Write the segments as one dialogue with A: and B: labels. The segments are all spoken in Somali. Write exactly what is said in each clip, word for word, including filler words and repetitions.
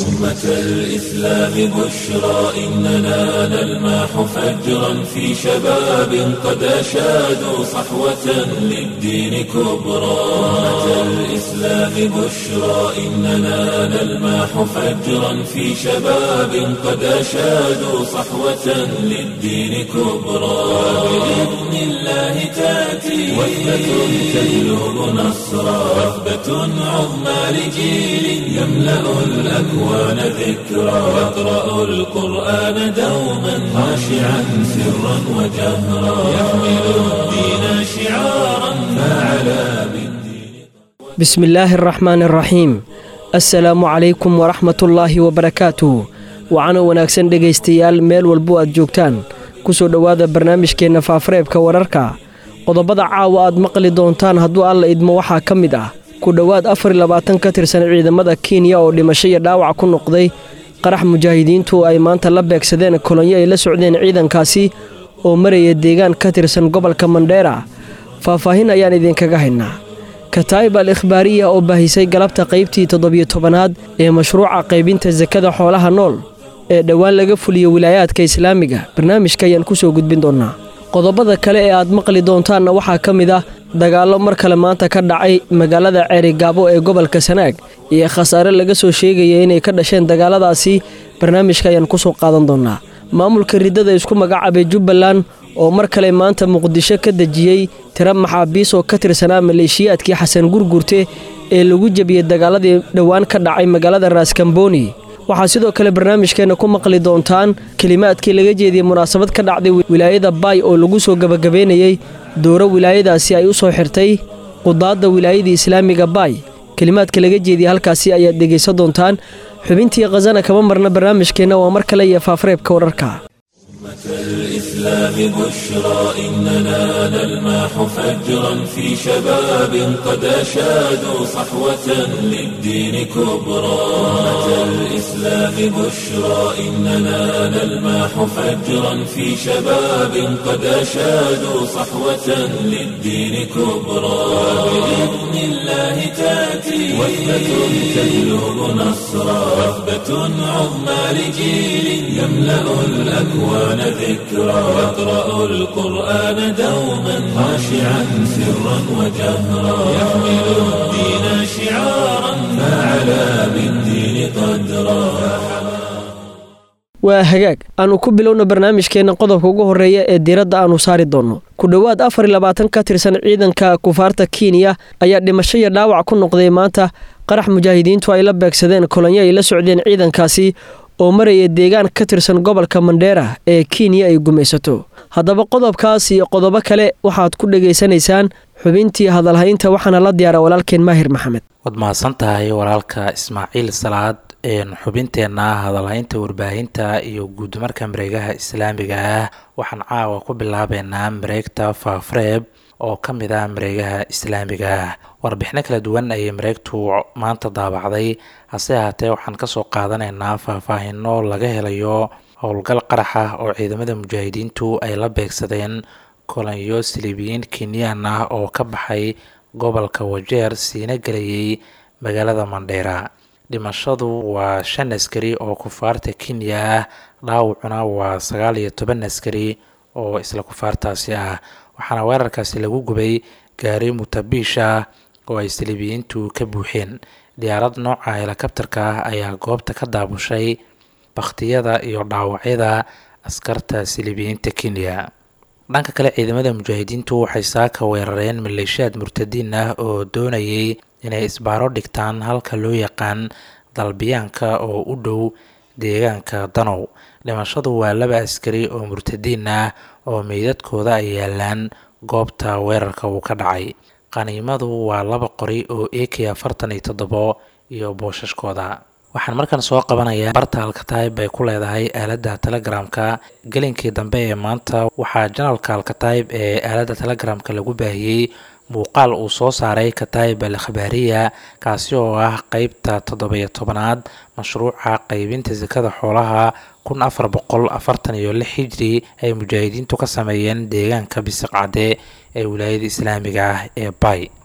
A: أمة الإسلام بشرى إننا نلمح فجرا في شباب قد أشادوا صحوة للدين كبرى أمة الإسلام بشرى إننا نلمح فجرا في شباب قد أشادوا صحوة للدين كبرى بإذن الله تأتي وثبة تجلب نصرا وثبة عظمى لجيل يملأ الأكوان ذكرا يقرأ القرآن دوما خاشعا سرا وجهرا يحمل الدين شعارا فعلى بالدين.
B: بسم الله الرحمن الرحيم. السلام عليكم ورحمة الله وبركاته. وعنا wanaagsan dhageystayaal meel walbo aad joogtaan kusoo dhawaada barnaamijkeena faafareebka wararka. qodobada caawa aad maqli doontaan hadduu alla idmo waxaa ka mid ah ku dhawaad afar iyo labaatan ka tirsan ciidamada Kenya oo dhimasho iyo dhaawac ku noqday qarax mujaahidiintu ay maanta la beegsadeen kolonyo ay la socdeen ciidankaasi oo maraya deegaan ka tirsan gobolka Mandera. faahfaahin ayaan idinkaga haynaa. Kataib al-Ikhbaariya oo baahisay galabta qaybtii toddobiyo tobanaad ee mashruuca qaybinta zakada xoolaha nool ee dhawaan laga fuliyo wilaayadka Islaamiga. barnaamijka ayaan ku soo gudbin doonaa. qodobada kale ee aad maqli doontaan waxaa ka mid ah dagaalo mar kale maanta ka dhacay magaalada Ceerigaabo ee gobolka Sanaag iyo khasaare laga soo sheegay inay ka dhasheen dagaaladaasi. barnaamijka ayaan ku soo qaadan doonaa. maamulka ridada isku magacaabay Jubbaland oo mar kale maanta Muqdisho ka dajiyay tiro maxaabiis oo ka tirsanaa maleeshiyaadkii Xasan Gurgurte ee lagu jabiyay dagaaladii dhawaan ka dhacay magaalada Raaskambooni. waxaa sidoo kale barnaamijkeena ku maqli doontaan kalimaadkii laga jeediyay munaasabad ka dhacday wilaayada Bay oo lagu soo gabagabeynayay dooro wilaayadaasi ay u soo xirtay qudaadda wilaayada Islaamiga Bay. kalimaadka laga jeediyay halkaasi ayaad dhageysan doontaan. xubintii qazana kama marna barnaamijkeena waa mar kale iyo faafareebka wararka.
A: الإسلام بشرى إننا نلمح فجرا في شباب قد أشادوا صحوة للدين كبرى أمة الإسلام بشرى إننا نلمح فجرا في شباب قد أشادوا صحوة للدين كبرى بإذن الله تأتي وثبة تجلب نصرا وثبة عظمى لجيل يملأ الأكوان ذكرا يقرأ القرآن دوما خاشعا سرا وجهرا يحمل الدين شعارا فعلى بالدين قدرا.
B: waa hagaag aanu ku bilowno barnaamijkeena qodobka ugu horeeya ee diiradda aanu saari doono. ku dhawaad afar iyo labaatan ka tirsan ciidanka kufaarta Kenya ayaa dhimasho iyo dhaawac ku noqday maanta qarax mujaahidiintu ay la beegsadeen kolonyo ay la socdeen ciidankaasi oo maraya deegaan ka tirsan gobolka Mandera ee Kenya ay gumaysato. haddaba qodobkaas iyo qodobo kale waxaad ku dhageysanaysaan xubintii hadalhaynta waxaana la diyaara walaalkeen Maahir Maxamed.
C: wad mahadsantahay walaalka Ismaaciil Salaad. een xubinteena hadalhaynta warbaahinta iyo guud marka mareegaha Islaamiga ah waxaan caawa ku bilaabeynaa mareegta Faafareeb oo ka mid ah mareegaha Islaamiga ah. warbixino kala duwan ay mareegtu maanta daabacday hase ahaatee waxaan ka soo qaadanaynaa faahfaahino laga helayo howlgal qarax ah oo ciidamada mujaahidiintu ay la beegsadeen kolonyo Silibiyiin Kenyan ah oo ka baxay gobolka Wajeer siina galayay magaalada Mandera. dhimashadu waa shan askari oo kufaarta Kenya ah, dhaawacuna waa sagaal iyo toban askari oo isla kufaartaasi ah. waxaana weerarkaasi lagu gubay gaari mutabiish ah oo ay Silibiyiintu ka buuxeen. diyaarad nooca helikabtarka ah ayaa goobta ka daabushay baktiyada iyo dhaawacyada askarta Silibiyiinta Kenya. dhanka kale ciidamada mujaahidiintu waxay saaka weerareen maleeshiyaad murtadiin ah oo doonayay inay isbaaro dhigtaan halka loo yaqaan dalbiyaanka oo u dhow deegaanka Danow. dhimashadu waa laba askari oo murtadiin ah oo meydadkooda ay yaalaan goobta weerarka uu ka dhacay. qaniimadu waa laba qori oo A K afartan iyo toddoba iyo booshaskooda. waxaan markan soo qabanayaa barta Al-Kataib ay ku leedahay aaladda Telegramka. gelinkii dambe ee maanta waxaa janalka Al-Kataib ee aaladda Telegramka lagu baahiyay muuqaal uu soo saaray Kataib al-Ikhbaariya kaasi oo ah qaybta toddoba iyo tobanaad mashruuca qaybinta zakada xoolaha kun afar boqol afartan iyo lix hijri ay mujaahidiintu ka sameeyeen deegaanka Bisqacde ee wilaayada Islaamiga ah ee Bay.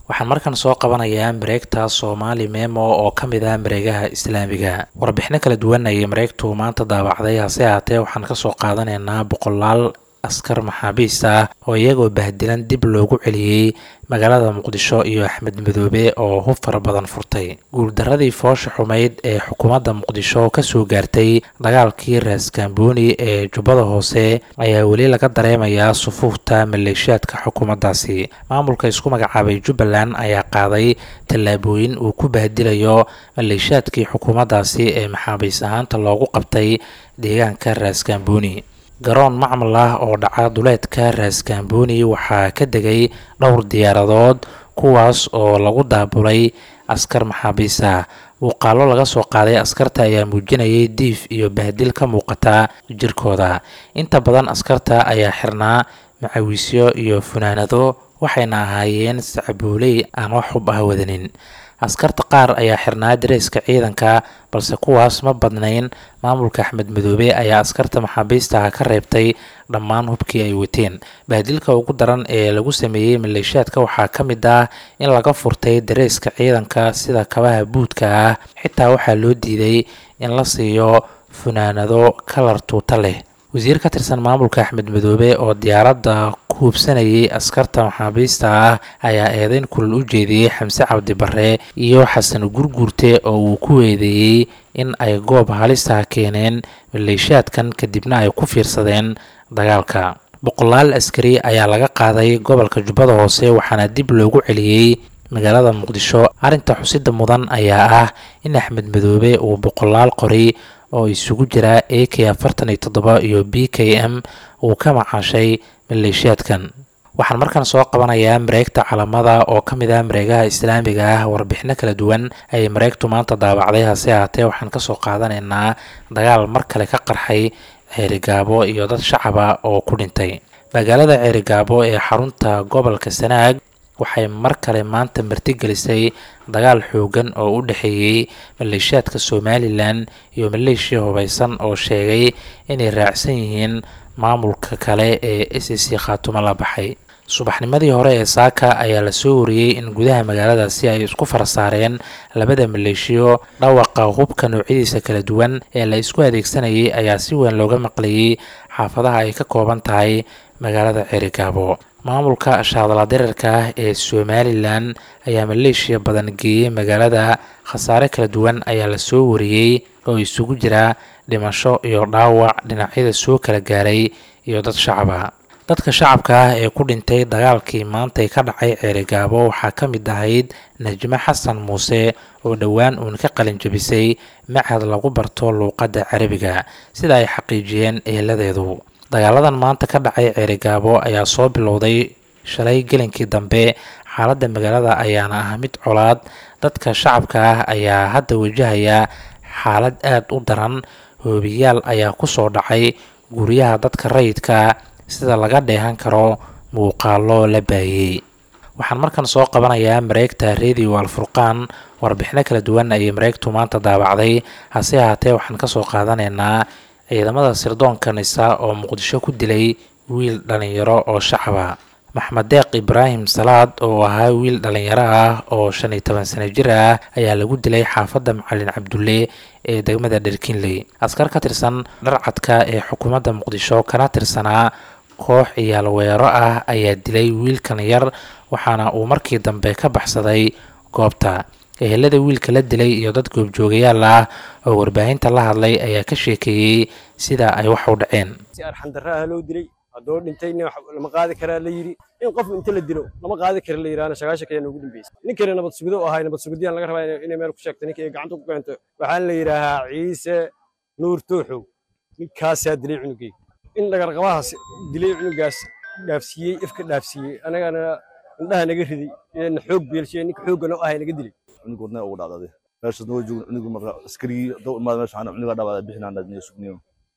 C: waxaan markan soo qabanayaa mareegta Soomaali Memo oo ka mid ah mareegaha Islaamiga. Warbixino kala duwan ayay mareegtu maanta daabacday, hase ahaatee waxaan ka soo qaadanaynaa boqolaal askar maxaabiis ah oo iyagoo bahdilan dib loogu celiyay magaalada Muqdisho iyo Axmed Madoobe oo hub fara badan furtay. guuldaradii foosha xumeyd ee xukuumadda Muqdisho ka soo gaartay dagaalkii Raas Kaambooni ee Jubbada Hoose ayaa weli laga dareemayaa sufuufta maleeshiyaadka xukuumaddaasi. Maamulka isku magacaabay Jubbaland ayaa qaaday tallaabooyin uu ku bahdilayo maleeshiyaadkii xukuumaddaasi ee maxaabiis ahaanta loogu qabtay deegaanka Raas Kaambooni. garoon macmal ah oo dhaca duleedka Raas Kaambooni waxaa ka degay dhowr diyaaradood kuwaas oo lagu daabulay askar maxaabiis ah. muuqaalo laga soo qaaday askarta ayaa muujinayay diif iyo bahdil ka muuqata jirkooda. inta badan askarta ayaa xirnaa macawisyo iyo funaanado, waxayna ahaayeen sacbuuley aan wax xub ah wadanin. askarta qaar ayaa xirnaa dareeska ciidanka, balse kuwaas ma badnayn. maamulka Axmed Madoobe ayaa askarta maxaabiista ka reebtay dhammaan hubkii ay wateen. bahdilka ugu daran ee lagu sameeyay maleeshiyaadka waxaa ka mid ah in laga furtay dareeska ciidanka sida kabaha buudka ah, xitaa waxaa loo diiday in la siiyo funaanado kalar tuuta leh. wasiir ka tirsan maamulka Axmed Madoobe oo diyaaradda ku hubsanayay askarta maxaabiista ah ayaa eedayn kulul u jeediyay Xamse Cabdi Barre iyo Xasan Gurguurte oo uu ku weedeeyay in ay goob halis ah keeneen maleeshiyaadkan kadibna ay ku fiirsadeen dagaalka. boqolaal askari ayaa laga qaaday gobolka Jubbada Hoose waxaana dib loogu celiyay magaalada Muqdisho. arrinta xusida mudan ayaa ah in Axmed Madoobe uu boqolaal qori oo isugu jira A K afartan iyo toddoba iyo B K M uu ka macaashay maleeshiyaadkan. waxaan markan soo qabanayaa mareegta Calamada oo ka mid ah mareegaha Islaamiga ah. warbixino kala duwan ayay mareegtu maanta daabacday, hase ahaatee waxaan ka soo qaadanaynaa dagaal mar kale ka qarxay Ceerigaabo iyo dad shacab ah oo ku dhintay. magaalada Ceerigaabo ee xarunta gobolka Sanaag waxay mar kale maanta martigelisay dagaal xoogan oo u dhaxeeyay maleeshiyaadka Somaliland iyo maleeshiya hubeysan oo sheegay inay raacsan yihiin maamulka kale ee S C Khaatumo la baxay. subaxnimadii hore ee saaka ayaa la soo wariyay in gudaha magaaladaasi ay isku farasaareen labada maleeshiyo. dhawaqa hubka noocyadiisa kala duwan ee la isku adeegsanayay ayaa si weyn looga maqlayay xaafadaha ay ka kooban tahay magaalada Ceerigaabo. maamulka shaadala dhererka ah ee Somaliland ayaa maleeshiya badan geeyay magaalada. khasaare kala duwan ayaa la soo wariyay oo isugu jira dhimasho iyo dhaawac dhinacyada soo kala gaaray iyo dad shacab ah. dadka shacabka ah ee ku dhintay dagaalkii maanta ka dhacay Ceerigaabo waxaa ka mid ahayd Najma Xasan Muuse oo dhowaan uun ka qalin jabisay macahad lagu barto luuqadda Carabiga, sida ay xaqiijiyeen eeladeedu. dagaaladan maanta ka dhacay Ceerigaabo ayaa soo bilowday shalay gelinkii dambe. xaaladda magaalada ayaana ah mid colaad. dadka shacabka ah ayaa hadda wajahaya xaalad aad u daran. hoobiyaal ayaa ku soo dhacay guryaha dadka rayidka sida laga dheehan karo muuqaalo la baahiyay. waxaan markan soo qabanayaa mareegta Radio Al-Furqaan. warbixino kala duwan ayay mareegtu maanta daabacday, hase ahaatee waxaan ka soo qaadanaynaa ciidamada sirdoonka Nisa oo Muqdisho ku dilay wiil dhalinyaro oo shacab ah. Maxamed Deeq Ibraahim Salaad oo ahaa wiil dhalinyaro ah oo shan iyo toban sano jir ah ayaa lagu dilay xaafadda Macalin Cabdulle ee degmada Dherkinley. askar ka tirsan dharcadka ee xukuumadda Muqdisho kana tirsanaa koox ciyaal weero ah ayaa dilay wiilkan yar, waxaana uu markii dambe ka baxsaday goobta. ehelada wiilka la dilay iyo dad goobjoogayaal ah oo warbaahinta la hadlay ayaa ka sheekeeyay sida ay wax u dhaceen.
D: si arxan darraha loo dilay adoo dhintayna lama qaadi karaa la yiri in qof inta la dilo lama qaadi karo la yiraana shaqaasha kale ugu dambeysay. ninkana nabad sugid oo ahay nabad sugidiyaan laga rabaa inay meel ku sheegto ninka ay gacanta ku keento. waxaan la yiraahaa Ciise Nuur Tooxow. ninkaas yaa dilay cunugay in laga raqabahaas dilay cunugaas dhaafsiiyay ifka dhaafsiiyay anagana indhaha naga riday in xoog beelshay ninka xoogana oo ahay naga dilay.
E: anigu wadna ugu dhacday meesha noo joog anigu marka askari doo imaad meesha aan aniga dhawaada bixinaan dadniyo sugniyo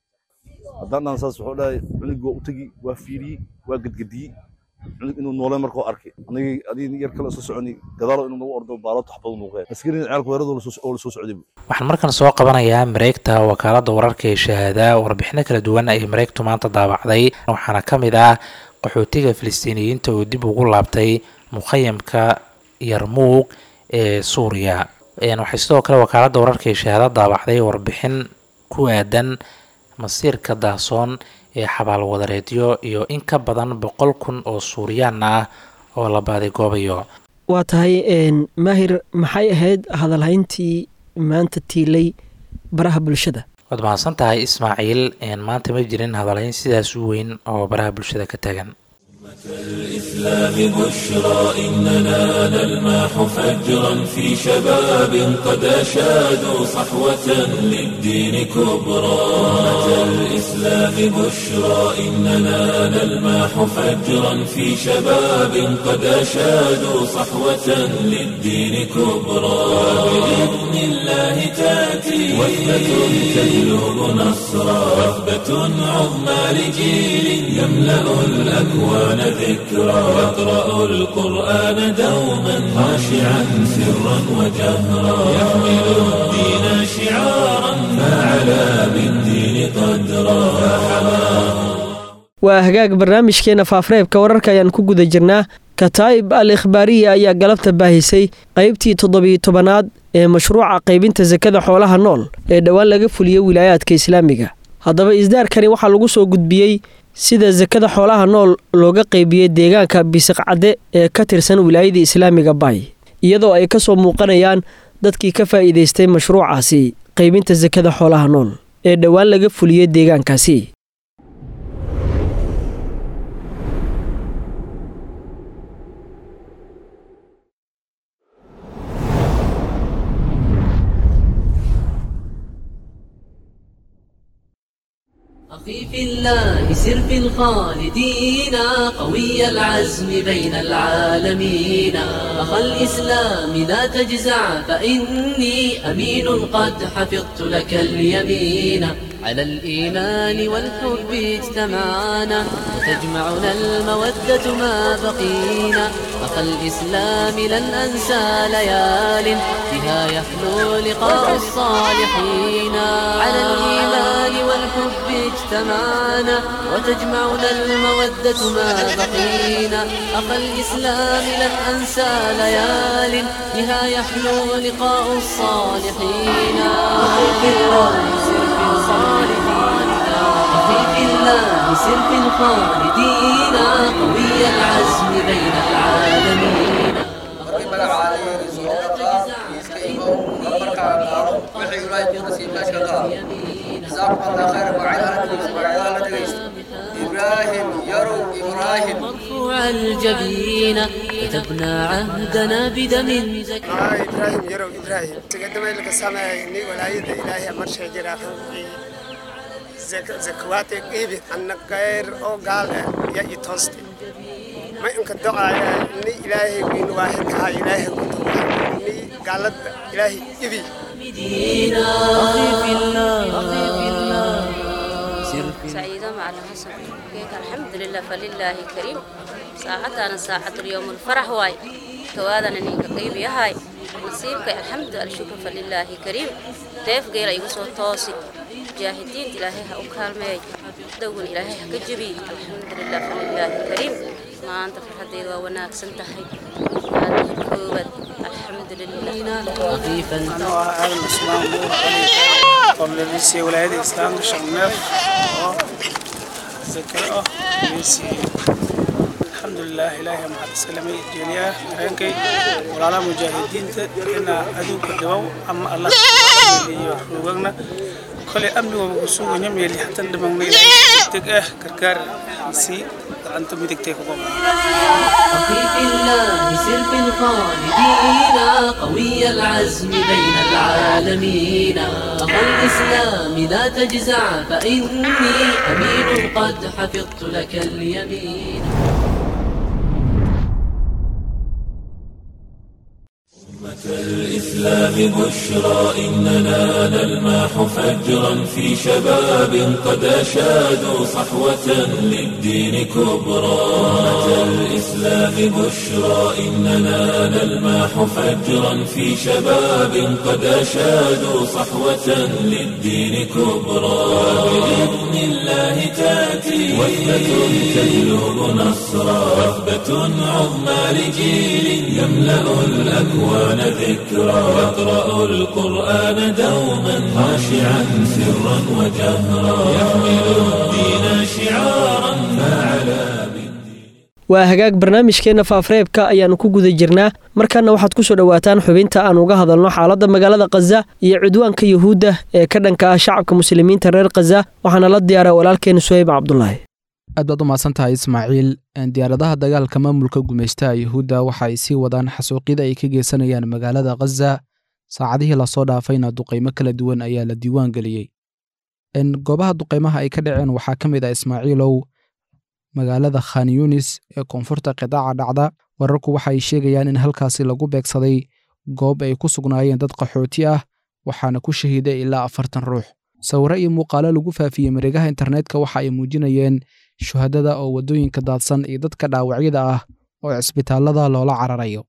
E: haddana saas wuxuu dhahay anigu u tagi waa fiiri waa gadgadi anigu inuu noole markoo arkay aniga adii yar kala soo soconi gadaalo inuu nagu ordo baalo taxbad noo qeey askari ciyalku weerado oo soo socday.
C: waxaan markan soo qabanayaa mareegta wakaaladda wararka ee Shahaada. warbixino kala duwan ay mareegtu maanta daabacday, waxaana ka mid ah qaxootiga Filistiiniyiinta oo dib ugu laabtay mukhayamka yarmuug ee suuriya. waxay sidoo kale wakaaladda wararka ee shahaado daabacday warbixin ku aadan masiirka daasoon ee xabaalwadareedyo iyo in ka badan boqol kun oo suuriyaan ah oo la baadigoobayo.
B: waa tahay maahir maxay ahayd hadalhayntii maanta tiilay baraha bulshada?
C: waad mahadsan tahay ismaaciil. maanta ma jirin hadalhayn sidaas u weyn oo baraha bulshada ka tagan.
A: الإسلام بشرى إننا نلمح فجرا في شباب قد أشادوا صحوة للدين كبرى. الإسلام بشرى إننا نلمح فجرا في شباب قد أشادوا صحوة للدين كبرى. بإذن الله تأتي وثبة تجلب نصرا وثبة عظمى لجيل يملأ الأكوان ذكرى يقرأ القرآن دوما خاشعا سرا وجهرا يحمل الدين شعارا فعلى بالدين قدرا.
B: waa hagaag barnaamijkeena faafareebka wararka ayaan ku guda jirnaa. kataa'ib al ikhbaariya ayaa galabta baahisay qaybtii toddobiyo tobanaad ee mashruuca qaybinta sakada xoolaha nool ee dhowaan laga fuliyey wilaayaadka islaamiga. haddaba isdaarkani waxaa lagu soo gudbiyey sida sakada xoolaha nool looga qaybiyey deegaanka bisiqcadde ee ka tirsan wilaayada islaamiga baay, iyadoo ay ka soo muuqanayaan dadkii ka faa'iidaystay mashruucaasi qaybinta sakada xoolaha nool ee dhowaan laga fuliyey deegaankaasi.
F: أخي في الله سر في الخالدين قوي العزم بين العالمين. أخا الإسلام لا تجزع فإني أمين قد حفظت لك اليمين. على الإيمان والحب اجتمعنا وتجمعنا المودة ما بقينا. أخا الإسلام لن أنسى ليال بها يحلو لقاء الصالحين. على الإيمان والحب اجتمعنا وتجمعنا المودة ما بقينا. أخا الإسلام لن أنسى ليال بها يحلو لقاء الصالحين. أخي في الله سر في الخالدين أخي في الله سر في الخالدين قوي العزم بين العالمين.
G: إبراهيم يرو إبراهيم
F: مرفوع الجبين كتبنا عهدنا بدم زكي.
G: آه إبراهيم يرو إبراهيم تقدم لك السماء إني ولا يد إلهي مرشى جراح زك زكواتك إبي أنك غير أو قال يا يتوستي ما إنك الدعاء إني إلهي وين واحد هاي إلهي كنت إني قالت إلهي إبي
F: مدينة. أخي في الله أخي في الله
H: سعيدة مع الحسن. الحمد لله فلله كريم. ساعتنا ساعة اليوم الفرح واي توادنا نيك قيب يا هاي نصيبك الحمد لله الشكر فلله كريم. ديف غير يوسف توصي جاهدين إلهي أوكال ماي دون إلهي كجبي. الحمد لله فلله كريم. ما أنت في حديد وناك سنتحي الحمد لله.
F: خفيفا
G: أنا أهل الإسلام قبل ليسي ولاية الإسلام شغناف زكاة ليسي الحمد لله إلهي مع السلامة الجنية رانكي ولا مجاهدين تدرنا أدوك الدواء أما الله يحرقنا كل أمن وبسوء ونمي اللي حتى ندمنا إلهي تقاه كركار سي أنتم بتكتكوا.
F: أخي في الله سر في الخالدين قوي العزم بين العالمين. أخا الإسلام لا تجزع فإني أمين قد حفظت لك اليمين.
A: الإسلام بشرى إننا نلمح فجرا في شباب قد أشادوا صحوة للدين كبرى أمة الإسلام بشرى إننا نلمح فجرا في شباب قد أشادوا صحوة للدين كبرى بإذن الله تأتي وثبة تجلب نصرا وثبة عظمى لجيل يملأ الأكوان ذكرا يقرأ القرآن دوما خاشعا سرا وجهرا يحمل الدين شعارا فعلى
B: waa hagaag barnaamijkeenna faafareebka ayaannu ku guda jirnaa markaana waxaad ku soo dhowaataan xubinta aan uga hadalno xaaladda magaalada khaza iyo cudwaanka yuhuudda ee ka dhanka ah shacabka muslimiinta reer khaza waxaana la diyaaraa walaalkeena suhayb cabdulaahi
I: aad baad u mahadsan tahay ismaaciil diyaaradaha dagaalka maamulka gumaystaha yuhuudda waxa ay sii wadaan xasuuqyada ay ka geysanayaan magaalada khaza saacadihii lasoo dhaafayna duqaymo kala duwan ayaa la diiwaan geliyey goobaha duqaymaha ay ka dhaceen waxaa ka mid ah ismaaciilow magaalada khan yunis ee koonfurta qidaaca dhacda wararku waxa ay sheegayaan in halkaasi lagu beegsaday goob ay ku sugnaayeen dad qaxooti ah waxaana ku shahiiday ilaa afartan ruux sawirro iyo muuqaalo lagu faafiyey mareegaha internetka waxa ay muujinayeen shuhadada oo waddooyinka daadsan iyo dadka dhaawacyada ah oo cisbitaallada loola cararayo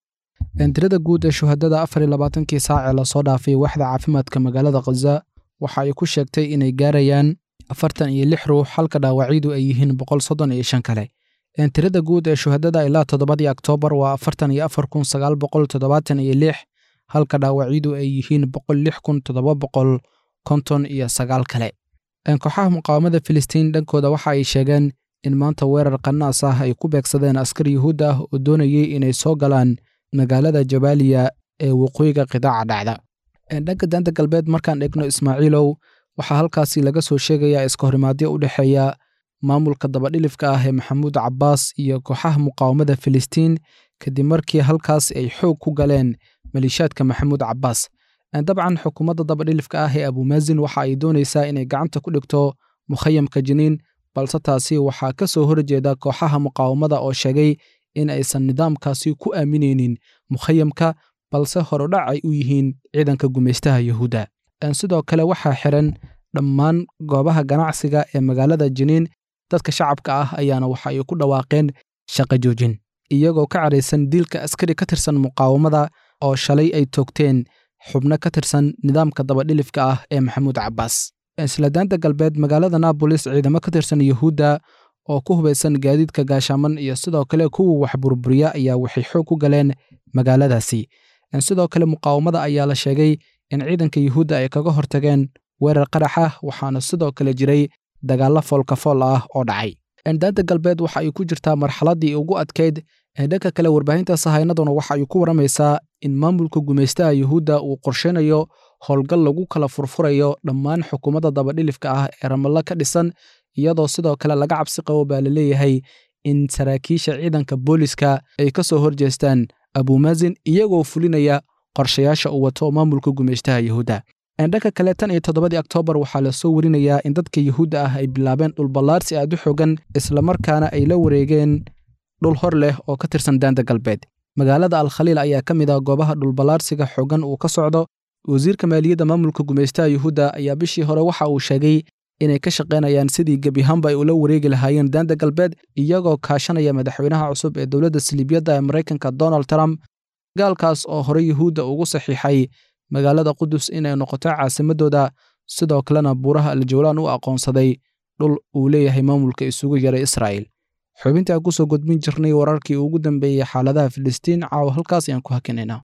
I: tirada guud ee shuhadada afar iyo labaatankii saac ee lasoo dhaafay waaxda caafimaadka magaalada khaza waxa ay ku sheegtay inay gaarayaan afartan iyo lix ruux halka dhaawacyadu ay yihiin boqol soddon iyo shan kale tirada guud ee shuhadada ilaa toddobadii oktoobar waa afartan iyo afar kun sagaal boqol toddobaatan iyo lix halka dhaawacyadu ay yihiin boqol lix kun toddoba boqol konton iyo sagaal kale kooxaha muqaawamada filistiin dhankooda waxa ay sheegeen in maanta weerar qanaas ah ay ku beegsadeen askar yuhuud ah oo doonayay inay soo galaan magaalada jabaaliya ee waqooyiga qidaaca dhacda dhanka daanta galbeed markaan eegno ismaaciilow waxaa halkaasi laga soo sheegayaa iskahorimaadyo u dhexeeya maamulka dabadhilifka ah ee maxamuud cabbaas iyo kooxaha muqaawamada filistiin kadib markii halkaas ay xoog ku galeen maliishaadka maxamuud cabbaas dabcan xukuumadda dabadhilifka ah ee abumaazin waxa ay doonaysaa inay gacanta ku dhigto mukhayamka jiniin balse taasi waxaa ka soo horjeeda kooxaha muqaawamada oo sheegay in aysan nidaamkaasi ku aaminaynin mukhayamka balse horodhac ay u yihiin ciidanka gumaystaha yuhuudda sidoo kale waxaa xiran dhammaan goobaha ganacsiga ee magaalada jiniin dadka shacabka ah ayaana waxa ay ku dhawaaqeen shaqo joojin iyagoo ka caraysan diilka askari ka tirsan muqaawamada oo shalay ay toogteen xubno ka tirsan nidaamka dabadhilifka ah ee maxamuud cabbaas isla daanta galbeed magaalada naabolis ciidamo ka tirsan yuhuudda oo ku hubaysan gaadiidka gaashaaman iyo sidoo kale kuwa wax burburiya ayaa waxay xoog ku galeen magaaladaasi sidoo kale muqaawamada ayaa la sheegay in ciidanka yuhuudda ay kaga hortageen weerar qarax ah waxaana sidoo kale jiray dagaallo foolkafool ah oo dhacay daanta galbeed waxa ay ku jirtaa marxaladdii ugu adkayd dhanka kale warbaahinta sahaynaduna waxa ay ku waramaysaa in maamulka gumaystaha yuhuudda uu qorshaynayo howlgal lagu kala furfurayo dhammaan xukuumadda dabadhilifka ah ee ramallo ka dhisan iyadoo sidoo kale laga cabsi qabo baa la leeyahay in saraakiisha ciidanka booliska ay ka soo horjeestaan abumaazin iyagoo fulinaya qorshayaasha uu wato maamulka gumaystaha yuhuudda dhanka kale tan iyo toddobadii oktoobar waxaa la soo warinayaa in dadka yuhuudda ah ay bilaabeen dhulballaarsi aad u xogan islamarkaana ay la wareegeen dhul hor leh oo ka tirsan daanta galbeed magaalada alkhaliil ayaa ka mid ah goobaha dhulballaarsiga xogan uu ka socdo wasiirka maaliyadda maamulka gumaystaha yuhuudda ayaa bishii hore waxa uu sheegay inay ka shaqaynayaan sidii gebiahaanba ay ula wareegi lahaayeen daanta galbeed iyagoo kaashanaya madaxweynaha cusub ee dowladda saliibiyadda ee maraykanka donald trump gaalkaas oo hore yuhuudda ugu saxiixay magaalada qudus inay noqoto caasimadooda sidoo kalena buuraha aljawlaan u aqoonsaday dhul uu leeyahay maamulka isugu yaray israa'iil xubintii aan ku soo gudbin jirnay wararkii ugu dambeeyey xaaladaha filistiin caawa halkaas ayaan ku hakinaynaa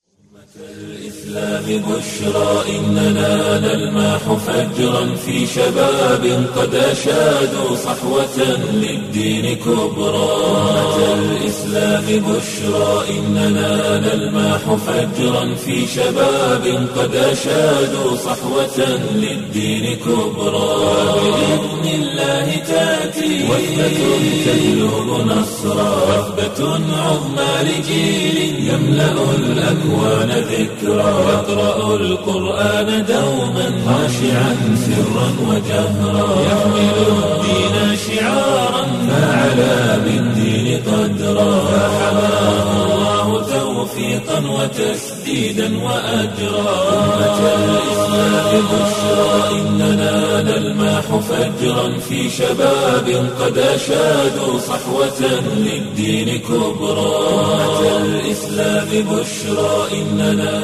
A: الإسلام بشرى إننا نلمح فجرا في شباب قد أشادوا صحوة للدين كبرى الإسلام بشرى إننا نلمح فجرا في شباب قد أشادوا صحوة للدين كبرى بإذن الله تأتي وثبة تجلب نصرا وثبة عظمى لجيل يملأ الأكوان ذكرى يقرأ القرآن دوما خاشعا سرا وجهرا يحمل الدين شعارا فعلى بالدين قدرا فحماه الله توفيقا توفيقا وتسديدا وأجرا أمة الإسلام بشرى إننا نلمح فجرا في شباب قد أشادوا صحوة للدين كبرى أمة الإسلام بشرى إننا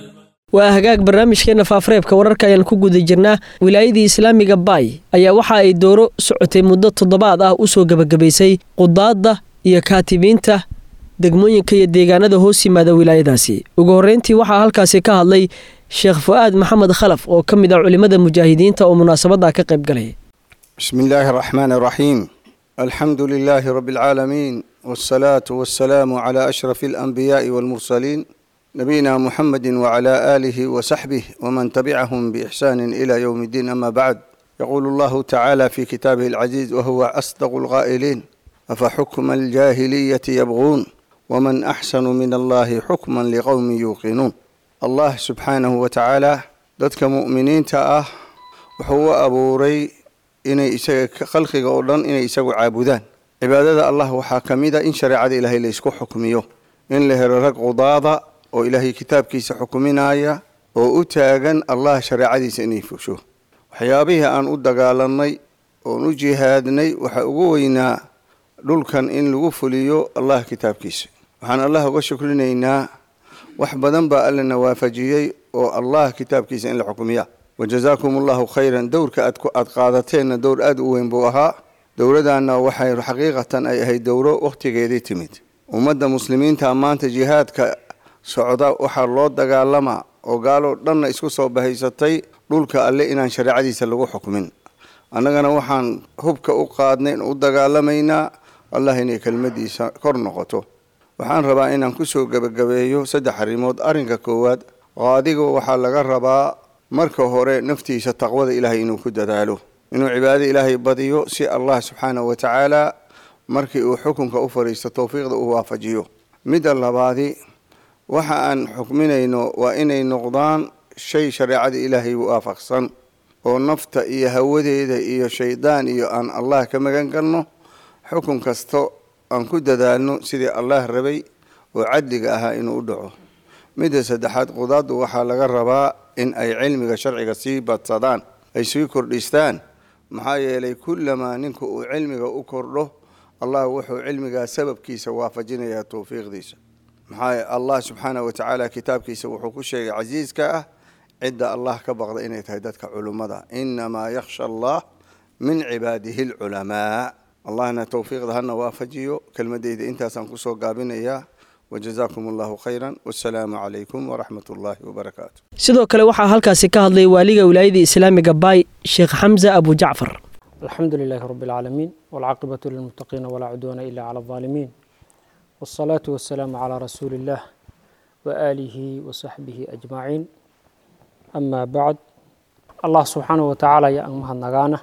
B: waa hagaag barnaamijkeena faafareebka wararka ayaan ku guda jirnaa wilaayadii islaamiga baay ayaa waxa ay dooro socotay muddo toddobaad ah u soo gabagabaysay qudaadda iyo kaatibiinta degmooyinka iyo deegaanada hoos yimaada wilaayadaasi ugu horreyntii waxaa halkaasi ka hadlay sheekh fu'aad maxamed khalaf oo ka mid ah culimada mujaahidiinta oo munaasabadda ka qayb galay
J: bismillaahi araxmaani araxiim alxamdu lilaahi rabbi alcaalamiin wassalaatu wassalaamu calaa ashrafi alanbiyaa'i waalmursaliin نبينا محمد وعلى آله وصحبه ومن تبعهم بإحسان إلى يوم الدين. أما بعد، يقول الله تعالى في كتابه العزيز وهو أصدق القائلين: أفحكم الجاهلية يبغون ومن أحسن من الله حكما لقوم يوقنون. الله سبحانه وتعالى ذاتك مؤمنين تأه وهو أبوري إني خلقي قولا إني يسوي عابدان عبادة الله وحاكميدا إن شرع إلهي ليسكو حكميه إن له رق قضاضا oo ilaahay kitaabkiisa xukuminaya oo u taagan allah shariicadiisa inay fusho waxyaabihii aan u dagaalanay oo u jihaadnay waxa ugu weynaa dhulkan in lagu fuliyo allah kitaabkiisa waxaan allah uga shukrinaynaa wax badan baa alla nawaafajiyay oo allah kitaabkiisa in la xukumiya wajazaakumullahu khayran dowrka aad ku aad qaadateen dowr aad u weyn buu ahaa dowladana waxay xaqiiqatan ay ahayd dowro waqtigeedii timid ummadda muslimiinta maanta jihaadka socda waxaa loo dagaalamaa oo gaalo dhanna isku soo bahaysatay dhulka alle inaan shariicadiisa lagu xukumin annagana waxaan hubka u qaadnay u dagaalamaynaa allah inay kelmadiisa kor noqoto waxaan rabaa inaan ku soo gabagabeeyo saddex arrimood arrinka koowaad qaadiga waxaa laga rabaa marka hore naftiisa taqwada ilaahay inuu ku dadaalo inuu cibaadada ilaahay badiyo si allah subxaanahu wa tacaala markii uu xukunka u fariisto tawfiiqda uu waafajiyo midda labaadi waxa aan xukminayno waa inay noqdaan shay shariicada ilaahay waafaqsan oo nafta iyo hawadeeda iyo shaydaan iyo aan allah ka magan galno xukun kasto aan ku dadaalno sidii allah rabay oo cadliga ahaa inuu u dhaco midda saddexaad qudaadu waxaa laga rabaa in ay cilmiga sharciga sii badsadaan ay sii kordhistaan maxaa yeelay kullamaa ninka uu cilmiga u kordho allah wuxuu cilmigaa sababkiisa waafajinayaa tawfiiqdiisa maxaa allah subxaanahu wa tacaala kitaabkiisa wuxuu ku sheegay casiiska ah cidda allah ka baqda inay tahay dadka culummada inamaa yakhsha allah min cibaadihi alculamaa allahna tawfiiqda hana waafajiyo kelmadeyda intaasaan kusoo gaabinayaa wajazaakum allahu khayran wassalaamu calaykum waraxmat ullaahi wabarakaatu
B: sidoo kale waxaa halkaasi ka hadlay waaliga wilaayada islaamiga baay sheekh xamza abu jacfar
K: alxamdu lilaahi rabbi alcaalamiin waalcaaqibatu lilmuttaqiina walaa cudwaana ila cala alظaalimiin والصلاة والسلام على رسول الله وآله وصحبه أجمعين أما بعد الله سبحانه وتعالى يا أمها النغانة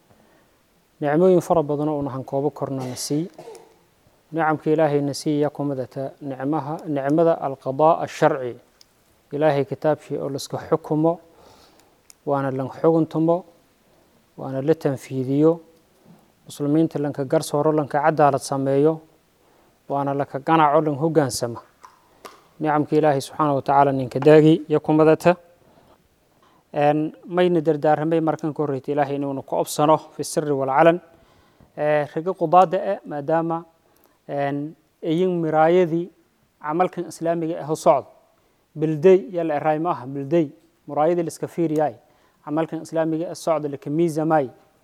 K: نعمين فربضنا ونحن كوبكرنا نسي نعم كإلهي نسي يكم ذات نعمها نعمة القضاء الشرعي إلهي كتاب شيء أولسك حكمه وأنا لن حكمتمه وأنا لتنفيذيه مسلمين تلنك قرص ورلنك عدالة سميه وأنا لك قناع علم هو جانسمة نعم كإلهي سبحانه وتعالى إنك داقي يكون مذته أن ما يندر دار هم بمركن كوريت إلهي إنه نقاب صنه في السر والعلن رجع قضاء ما دام أن أيين مرايدي عمل كان إسلامي هو صعد بالدي يلا الرأي معه بالدي مرايدي الإسكافير ياي عمل كان إسلامي الصعد اللي كميزة ماي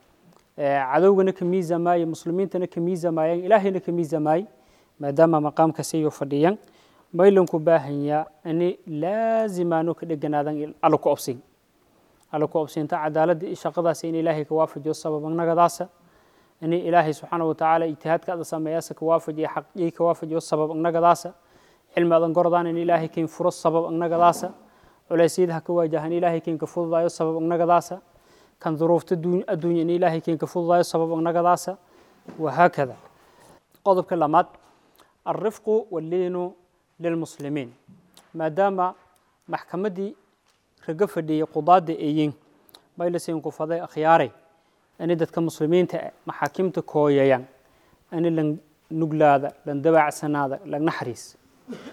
K: عدونا كميزة ماي مسلمين تنا كميزة ماي إلهي كميزة ماي maadaama maqaamka siyo fadhiyan maylanku baahanyaa ani laazimaano ka dheganaadan alla ku obsin alla ku obsinta cadaaladda iyo shaqadaas in ilaahay ka waafajiyo sababanagadaasa ani ilaahay subxaanahu watacaala ijtihaadkaada sameeyaasa ka waafajiyo xaqii ka waafajiyo sababanagadaasa cilmi adan gordaan in ilaahay kain furo sababanagadaasa culaysyadaha ka waajahan ilaahay kain ka fududaayo sababanagadaasa kan duruufta adduunya in ilaahay kain ka fududaayo sababanagadaasa wahaakada qodobka lamaad الرفق واللين للمسلمين ما دام محكمتي رجف دي قضاة أيين ما يلسين كفضاء خياري أنا دت كمسلمين محاكمة كويان أنا لن نقل هذا لن دبع سنة هذا لن نحرس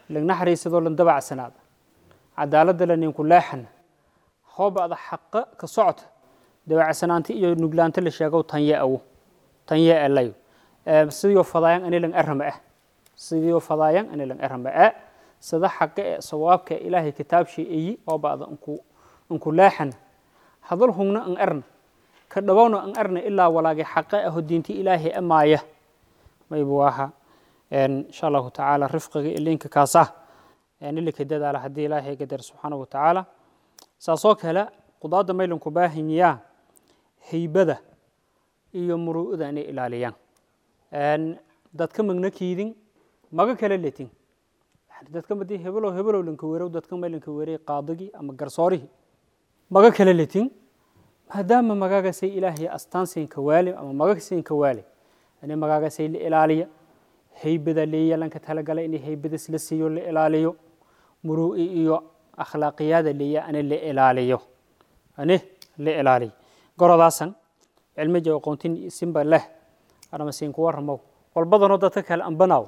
K: لن نحريس ذو لن دبع سناد عدالة لن يكون لاحن هو بعض حق كصعد دبع سنانتي iyo nuglaanta la sheego tan yaa تنيا الليو سيديو فضايان أنا لن أرمى سيديو فضايان أنا لن أرمى سذا حق صوابك إلهي كتاب شيء أو بعض أنكو أنكو لاحن هذول هنا أن أرن كدبونا أن أرن إلا ولاقي حقه الدينتي إلهي أما يه ما يبواها إن شاء الله تعالى رفقه اللينك كاسه يعني اللي كده على حد إلهي قدر سبحانه وتعالى ساسوك هلا قضاء ما يلنكو باهنيا هيبده iyo muruuda inay ilaaliyaan aan dadka magna kiidin maga kala leetin dadka madii hebelo hebelo lanka weerow dadka meelanka weeray qaadigi ama garsoorihi maga kala leetin maadaama magaga say ilaahay astaansiin ka waali ama magaga siin ka waali ani magaga say la ilaaliya haybada leeyalanka tala galay inay haybada isla siiyo la ilaaliyo muruu iyo akhlaaqiyada leeya ani la ilaaliyo ani la ilaaliyo gorodaasan علمي جو قونتين سيمبا له أنا مسين كوار مو والبضن وده تكهل أم بناو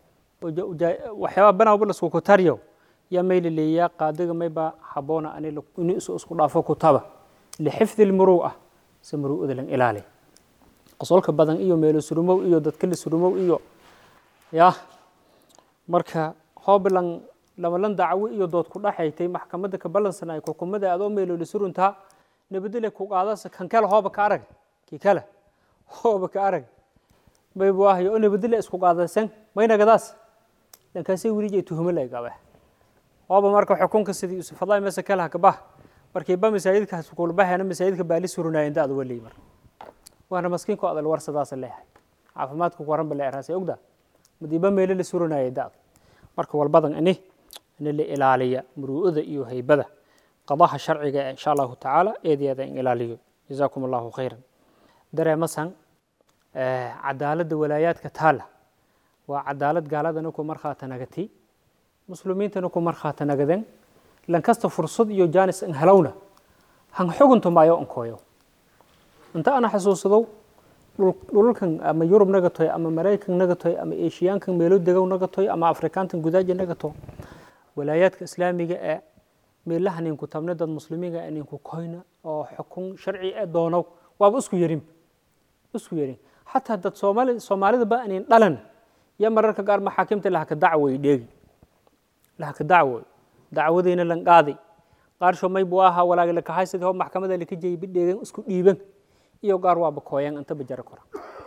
K: وحياة بناو بلا سوكو تاريو يا ميل اللي يا قادر ما يبقى حبونا أن لو نقص أسقط فوق كتابة لحفظ المروءة سمروء ذلك إلالي أصولك بدن إيو ميل سرمو إيو ده كل سرمو إيو يا مركها هابلن لما لن دعوي إيو دوت كل حيتي محكمة كبلن سنة يكون مدة أدو ميل لسرون تا نبدل كوك هذا كان كله هاب كارج كي كله هو بكارج بيبواه يقول بدل اسكو قاعد سن ما ينقداس لأن كسي وريجي تهم له جابه هو بمركب حكومة كسيدي يوسف الله مسك لها كباه مركب بام مساعدك هسكول به أنا مساعدك بالي سرنا عند هذا ولي مر وأنا مسكين كو هذا الورثة داس الله عفماتك قرن بالله راسي أقدا بدي بام يلي سرنا عند هذا مركب والبدن أني أن اللي إلالية مروء إيو هي بده قضاها الشرعي إن شاء الله تعالى إيدي هذا إلالية جزاكم الله خيرا دري مثلا آه عدالة ولايات كتالة وعدالة قالت أنكو مرخات نجتي مسلمين تنكو مرخات نجدين لأن كست فرصة يو جانس إن هلونا هن حكم تمايو أنكويو أنت أنا حسوس ذو لولكن أما يوروب نجتوي أما أمريكان نجتوي أما إيشيان كان ميلود دجو نجتوي أما أفريقيان تنجداج نجتو ولايات إسلامية ميلها نينكو تمند المسلمين أن ينكو كوينا أو حكم شرعي دونو وابسكو يريم اسكو يرين حتى هاد الصومالي الصومالي بقى ان دلن يا مررك قار محاكمته لها كدعوه يدغي لها كدعوه دعودينا لن قادي قار شو مي بواها ولا لك هايسد هو محكمه اللي كجي بدغن اسكو ديبن iyo gaar waa bakooyan inta bajar kora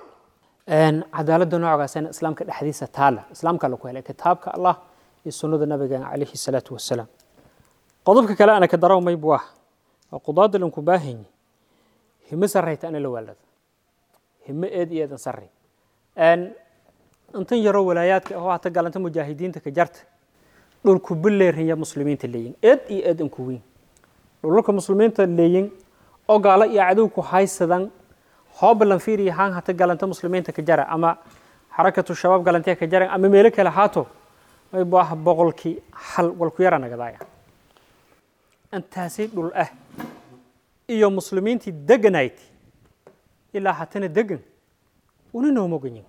K: een cadaaladda noocaas ee islaamka dhaxdiisa taala islaamka la ku helay kitaabka Allah iyo sunnada nabiga kaleeyhi salaatu wasalaam qodobka kale ana ka daraw may buwah qodobada lan ku baahan hima sarreeyta ana la walad hima eed iyo eedan sarreey een intan yaro walaayaadka oo hata galanta mujaahidiinta ka jarta dhulku bileeriya muslimiinta leeyin eed iyo eedan ku weyn dhulka muslimiinta leeyin oo gaala iyo cadow ku haysadan hoobalan fiiri haan hata galanta muslimiinta ka jara ama harakatu shabaab galanta ka jara ama meel kale haato ay baax boqolkii hal wal ku yarana gadaaya antaasi dhul ah iyo muslimiintii deganayd ilaa hatana degan una noo mogayin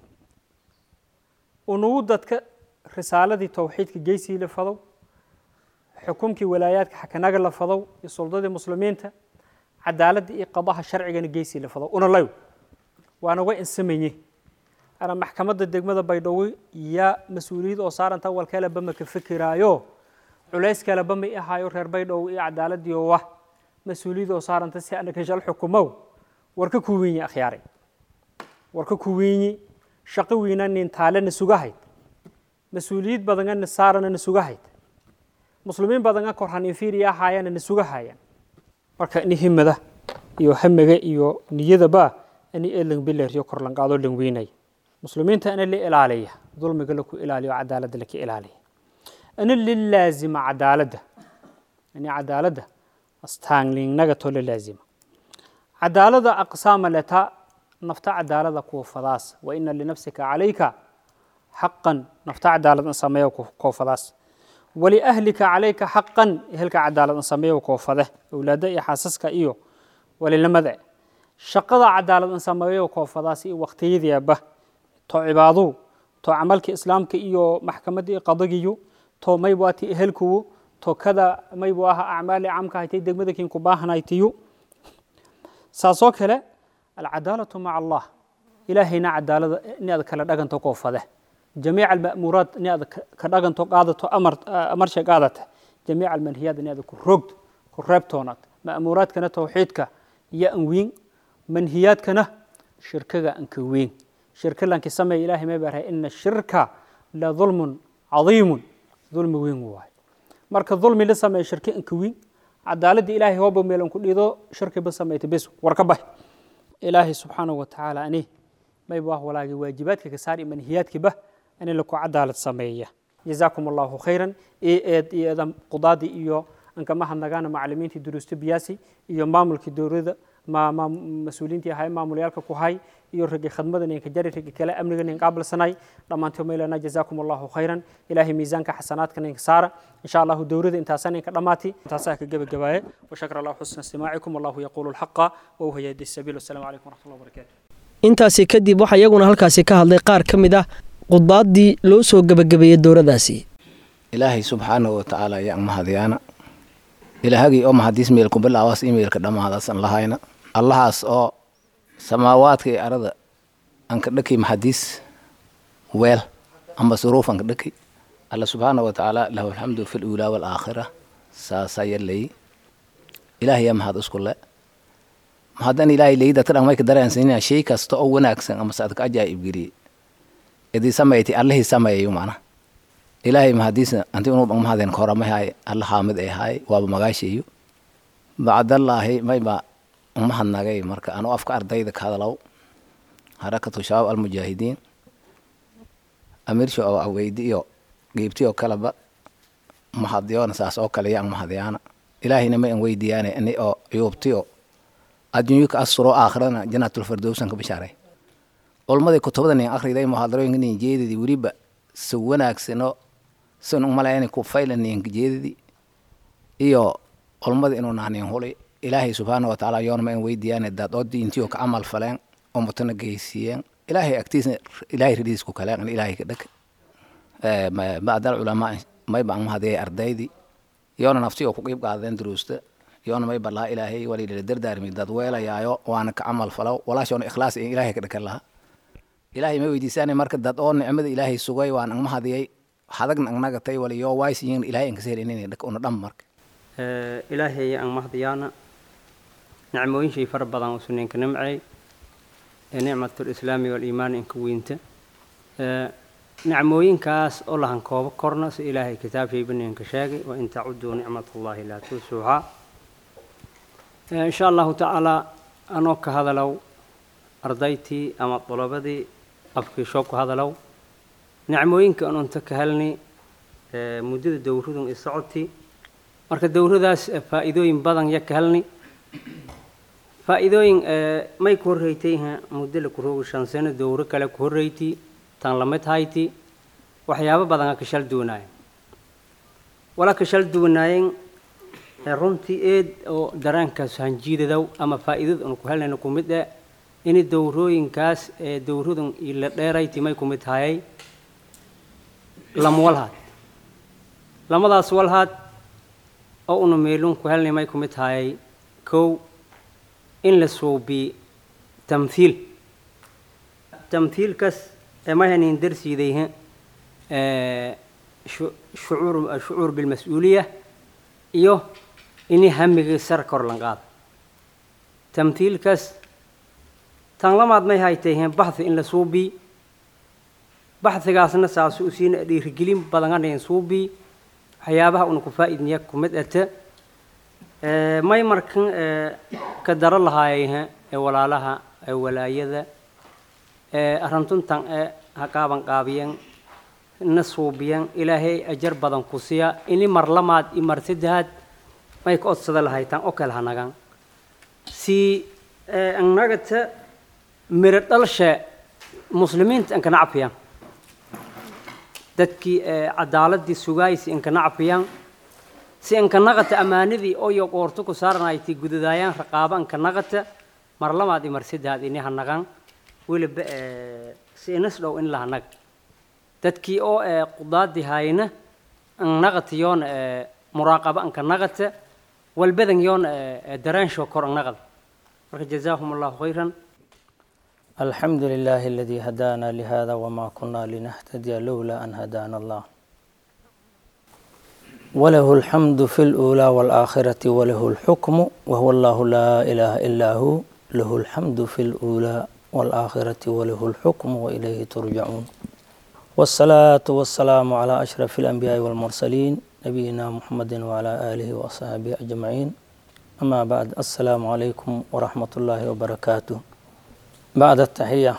K: unu dadka risaaladii tawxiidka geysii la fado xukuumkii walaayaadka xakanaga la fado iyo suldadii muslimiinta cadaalad iyo qadaha sharciga geysii la fado una law waana way insameeyay ana maxkamadda degmada Baydhabo ya mas'uuliyad oo saaranta walkala bama ka fikiraayo culays kala bama ahaayo reer Baydhabo iyo cadaalad iyo wax مسؤولية وصارت تسي أنك جل حكومة ورك كويني أخياري ورك كويني شقوينا ننتعلن السجاهيد مسؤولية بدنا نصارنا السجاهيد مسلمين بدنا كرهان فيريا حياة السجاهيد ورك نهم ده يهم جاء يو نيجي با أني إلين بالله يكر لن قادو لين ويني مسلمين تأنا اللي إلاليه ظلم يقولك إلاليه وعدالة لك إلاليه أنا اللي لازم عدالة أني عدالة استانلين نجتول اللازم عدالة أقسام لتا نفتع عدالة كوفضاس وإن لنفسك عليك حقا نفتع عدالة نسميه كوفضاس ولأهلك عليك حقا هلك عدالة نسميه كوفضه أولادي حاسسك إيو وللمذع شقضى عدالة نسميه كوفضاس إيو وقتي ذي به تو عبادو تو عملك إسلامك إيو محكمة قضيو تو ما يبغى أهلكوا تو كذا ما يبغى أعمال عام كهتي دقمة كين كباهنا يتيو ساسوك هلا العدالة مع الله إلهنا عدالة نياد كلا دقن توقف هذا جميع المأمورات نياد كلا دقن توقعدة أمر أمر شيء قادته جميع المنهيات نياد كرقد كربتونات مأمورات كنا توحيدك يأنوين منهيات كنا شركة أنكوين شركة لأنك سمى إلهي ما بره إن الشركة لظلم عظيم ظلم وين واحد مركز الظلم اللي سمى شركة أنكوين عدالة إلهي هو بميلون كل إذا شركة بس سمى يتبسوا وركبه إلهي سبحانه وتعالى أني ما يبغى ولا واجباتك كساري منهياتك به أن لكم عدالة سمية جزاكم الله خيرا إيه إيه إذا قضادي إيو أنك ما هنجانا معلمين في دروس بياسي إيو مامل كدورة ما ما مسؤولين تي هاي ماموليالك كوهاي إيو رجع خدمة إنك جري رجع كلا أمر إنك قبل سناي لما أنتم إلى جزاكم الله خيرا إلهي ميزانك حسنات كنك سارة إن شاء الله دورة أنت سنة كلاماتي أنت ساك جب الجباية وشكر الله حسن استماعكم والله يقول الحق وهو يهدي السبيل والسلام عليكم ورحمة الله وبركاته.
B: intaasi kadib waxa iyaguna halkaasi ka hadlay qaar ka mid ah qudaadii loo soo gabagabeeyay dowladdaasi
L: ilaahay subxaanahu wa ta'ala ya mahadiyana ilaahagi oo mahadis meel ku bilaawas emailka dhamaadasan lahayna allahaas oo samaawaadka iyo arada aan ka dhakay mahadis weel ama suruuf aan ka dhakay alla subxaanahu wa ta'ala lahu alhamdu fil ula wal aakhirah saasayalay ilaahay ya mahad isku le haddana ilaahay leeyda tan ma ka dareensanaa shay kasta oo wanaagsan ama saadka ajaayib gari idii sameeyay allahi sameeyay maana ilaahay mahadiisa antii uu baan mahadeen korama hay allah xaamid ay hay waaba magaashiyo bacdallahi mayba umahadnagay marka anu afka ardayda ka hadalaw harakatu shabaab al mujaahidiin amir soo aweydiyo geebtiyo kalaba mahadiyoona saas oo kale yaan mahadiyana ilaahayna ma aan weydiyaanay ani oo yoobtiyo adduunka asro aakhirana jannatul firdaws ka bishaaray ulmada kutubada in akhriday muhaadarooyinka in jeedidi wariba soo wanaagsano soo malayn ku faylan in jeedidi iyo ulmada inuu naanin hulay ilaahay subhanahu wa ta'ala yoon ma weydiiyaan dad oo diintiyo ka amal faleen oo mutana geysiyeen ilaahay agtiisna ilaahay ridiis ku kala ilaahay ka dhag ee ma baadal ulama may baan mahadiyay ardaydi yoona naftiyo ku qeyb qaadeen duruusta yoona may balaa ilaahay wali dardaarmi dad weelayaayo waana ka amal falaw walaashoon ikhlaas in ilaahay ka dhakan laha ilaahay ma weydiisanay marka dad oo nicmada ilaahay sugay waan mahadiyay hadagna anaga tay wali yoo waaysiin ilaahay in ka seelinay dhak una dham marka
M: ee ilaahay aan mahdiyana نعموين شيء فرب بدن وسنين كنمعي نعمة الإسلام والإيمان إنك وينت نعموين كاس الله هنكوب كورنس إلهي كتاب في بني كشاقي وإن تعدوا نعمة الله لا تحصوها إن شاء الله تعالى أنوك هذا لو أرضيتي أما طلبتي أبكي شوك هذا لو نعموين كأن أنت كهلني مدة دورهم الصعوتي مركز دوره ذاس فائدوين بدن يكهلني فائدوين ما يكون ريتيها مدة لكروه شانسين دورة كلا كور ريتي تنلمت هايتي وحيابا بدنا كشل دوناي ولا كشل دوناين رنتي إيد أو دران كاس هنجيد دو أما فائدة أنو كهلا أنو كمدة إن الدوروين كاس دورودن إلا ريتي ما يكون متهاي لمولهات لما ذا سوالهات أو أنو ميلون كهلا ما يكون متهاي كو إن لسوبي تمثيل تمثيل كاس ما يعني ندرسي ذيه شعور شعور بالمسؤولية إيوه إني هم سر كورلنقاد تمثيل كاس تنلمد ما هاي تيه بحث إن لسوبي بحث قاسنا ساسوسين رجلين بدنا نسوبي حيابها ونكفائد نياكم مدته ما يمركن كدر الله هايها ولا لها ولا يذا أرنتون تان هكابن قابيان نسوبيان إلهي أجر بدن قصيا إني مرلمات إمرتدهات ما يكون صدق لهاي تان أكل هناعن سي أنغت مرتلش مسلمين أنك نعبيان دتكي عدالة دي سجايس أنك نعبيان si an ka naqata amaanadii oo iyo qoorto ku saarnaaytay gududayaan raqaaban ka naqata mar lamaad mar sidaad inay hanaqan waliba si inas dhow in la hanaq dadkii oo qudaadi hayna naqat yoon muraaqaba anka naqat walbadan yoon daraansho kor naqad marka jazaahum allah khayran.
K: الحمد لله الذي هدانا لهذا وما كنا لنهتدي لولا أن هدانا الله وله الحمد في الأولى والآخرة وله الحكم وهو الله لا إله إلا هو له الحمد في الأولى والآخرة وله الحكم وإليه ترجعون والصلاة والسلام على أشرف الأنبياء والمرسلين نبينا محمد وعلى آله وصحبه أجمعين أما بعد السلام عليكم ورحمة الله وبركاته. بعد التحية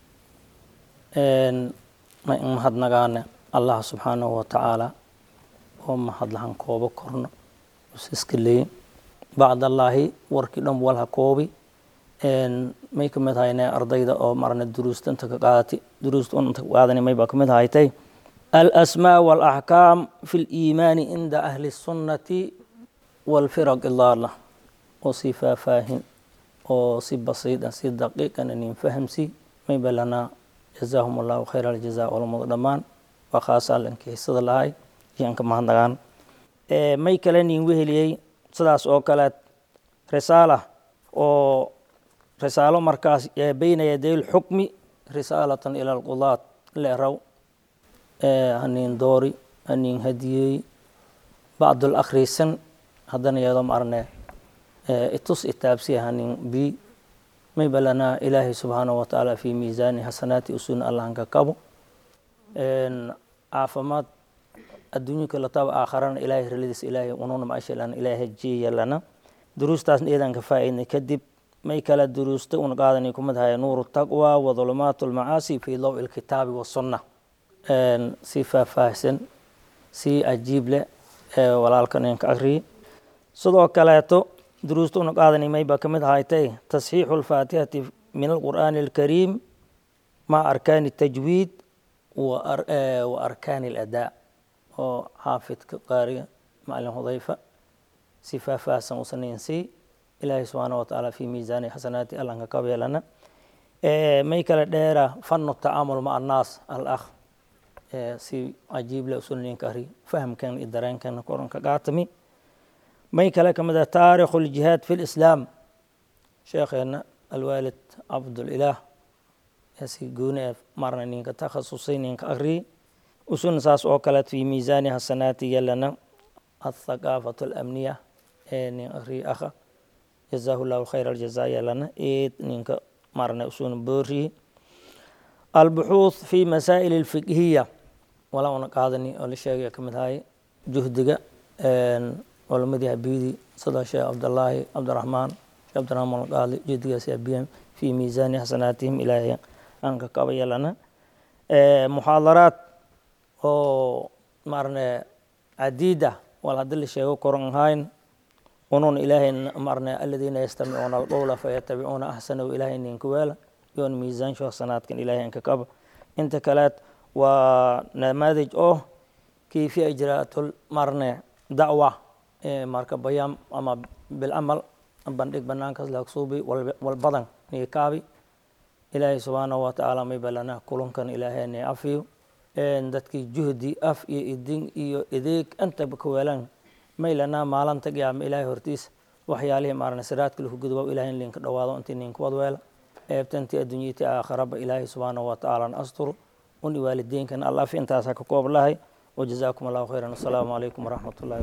K: إن ما إمهد نجانا الله سبحانه وتعالى هم هاد لهن كوب كورن وسيسكلي بعد الله وركيدم والها كوبي إن ما يكمل هاينا أرضيدا أو مرنا الدروس تنتك قاتي دروس تنتك قادني ما يبقى هايتي الأسماء والأحكام في الإيمان عند أهل السنة والفرق الله الله وصفة فاهم oo si basiida si daqiiqan in fahamsi may balana jazaahum allah khayral jazaa wal dhamaan wa khaasan kiisada lahay yanka mahadnagaan ee may kale nin weheliyay sidaas oo kale risaala oo risaalo markaas ee bayna yaday hukmi risaalatan ila al-qudat la raw ee anin doori anin hadiyay بعض الأخريسن هذا يوم أرنه اتوس اتابسي هنين بي ما يبلنا إلهي سبحانه وتعالى في ميزان حسنات أسون الله عنك كابو إن عافمات الدنيا كلا تاب آخران إلهي رليس إلهي ونون معيش لنا إلهي جي لنا دروس تاسن إذا كفاية نكذب ما يكلا دروس تون قاعدين يكون هاي نور التقوى وظلمات المعاصي في ضوء الكتاب والسنة إن صفة فاحسن سي أجيب له ولا الكنين كأخري صدق كلاته دروس تون قاعدين ما يبقى كمد هايتي تصحيح الفاتحة من القرآن الكريم مع أركان التجويد وأر... وأركان الأداء وحافظ قارئ معلم حذيفة صفة فاسن وسنين سي إلهي سبحانه وتعالى في ميزان حسنات الله كبير لنا إيه ما يكلا ديرة فن التعامل مع الناس الأخ إيه سي عجيب لأسنين كهري فهم كان إدارين كان كورن كقاتمي ما يكلا كمدا تاريخ الجهاد في الإسلام شيخنا الوالد عبد الإله يسي قوني مرنا نينك تخصصين نينك أغري وسن ساس أوكلت في ميزان حسنات يلنا الثقافة الأمنية إيه نين أغري أخا جزاه الله خير الجزاء يلنا إيه نينك مرنا أسون بوري البحوث في مسائل الفقهية ولا أنا قاعدني ولا شيء كمل هاي جهدك ولا مدي عبيدي صدى شيخ عبد الله عبد الرحمن عبد الرحمن قال جهدك سيبيهم في ميزان حسناتهم إلهي أنك قبي لنا محاضرات أو مرنا عديدة ولا دل شيء كورن هاين ونون إلهي مرنا الذين يستمعون القول فيتبعون أحسنه إلهي ننكوال يون ميزان شو حسنات كان إلهي أنك قبل انت كلات ونماذج أو كيف إجراء مرنا دعوة مركب بيام أما بالعمل بندق بنانك الصوبي والبدن نيكابي إلهي سبحانه وتعالى مبلنا كلهم كان إلهي نعفيو إن دتك جهدي أف إيدين إيو إيديك أنت بكوالان ميلنا مالان تجيام إلهي هرتيس وحيالهم مارنا سرات كله جدوا إلهي لينك دوادو أنت لينك ودوال أبتنتي الدنيا تآخر رب إلهي سبحانه وتعالى أستر وني والدين كان الله في أنت أساك قوب الله وجزاكم الله خيرا السلام عليكم ورحمة الله.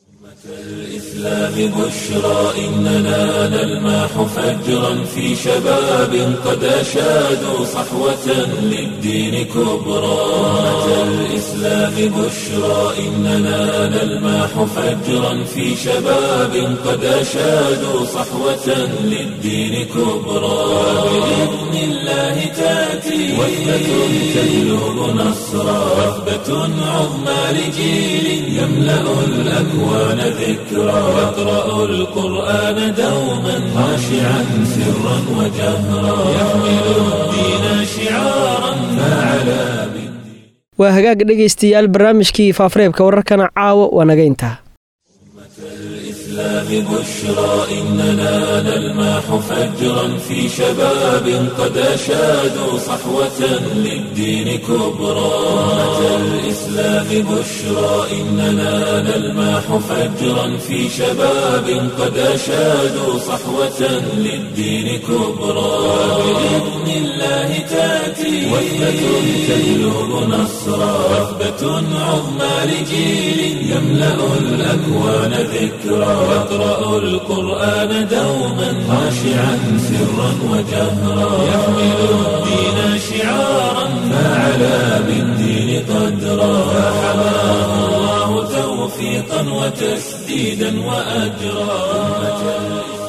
A: الإسلام بشرى إننا نلمح فجرا في شباب قد أشادوا صحوة للدين كبرى. الإسلام بشرى إننا نلمح فجرا في شباب قد أشادوا صحوة للدين كبرى. بإذن الله تأتي وثبة تجلب نصرا وثبة عظمى لجيل يملأ الأكوان ذكرى يقرأ القرآن دوما خاشعا سرا وجهرا يحمل الدين شعارا فعلى
B: waa hagaag dhegaystayaal barnaamijkii faafareebka wararkana caawa waa naga intaa
A: الإسلام بشرى إننا نلمح فجرا في شباب قد أشادوا صحوة للدين كبرى. أمة الإسلام بشرى إننا نلمح فجرا في شباب قد أشادوا صحوة للدين كبرى. بإذن الله تأتي وثبة تجلب نصرا وثبة عظمى لجيل يملأ الأكوان ذكرا يقرأ القرآن دوما خاشعا سرا وجهرا يحمل الدين شعارا فعلى بالدين قدرا فحماه الله توفيقا وتسديدا وأجرا.